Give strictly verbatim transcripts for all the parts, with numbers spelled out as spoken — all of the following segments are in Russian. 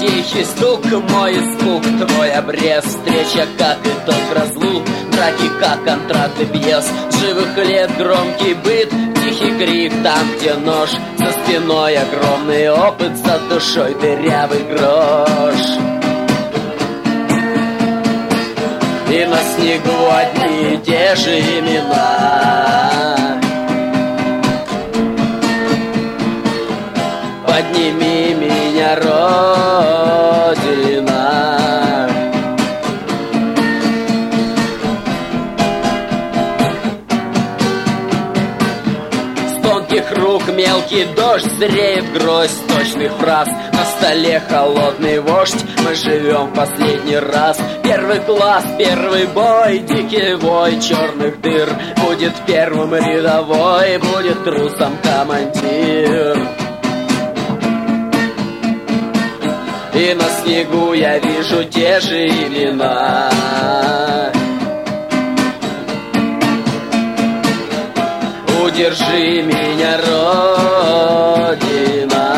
тихий стук, мой испуг, твой обрез. Встреча, как итог разлук, драки, как контракты пьес. Живых лет громкий быт, тихий крик там, где нож. За спиной огромный опыт, за душой дырявый грош. И на снегу одни и те же имена. Подними меня, Родина. С тонких рук мелкий дождь, зреет гроздь точных фраз. На столе холодный вождь, мы живем в последний раз. Первый класс, первый бой, дикий вой черных дыр. Будет первым рядовой, будет трусом командир. И на снегу я вижу те же имена. Удержи меня, Родина.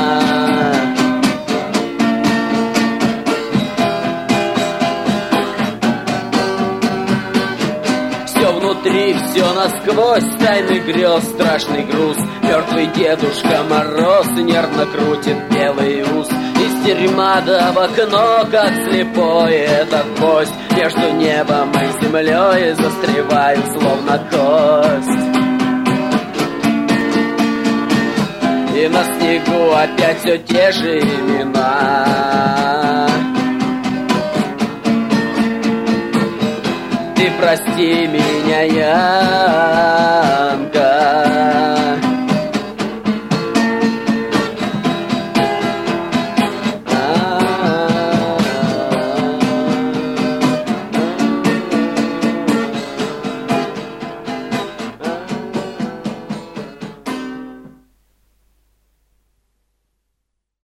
Все внутри, все насквозь, тайный грез, страшный груз. Мертвый Дедушка Мороз нервно крутит белый ус. Из тюрьма да в окно, как слепой этот гость. Между небом и землей застревает, словно кость. И на снегу опять все те же имена. Ты прости меня, Янка.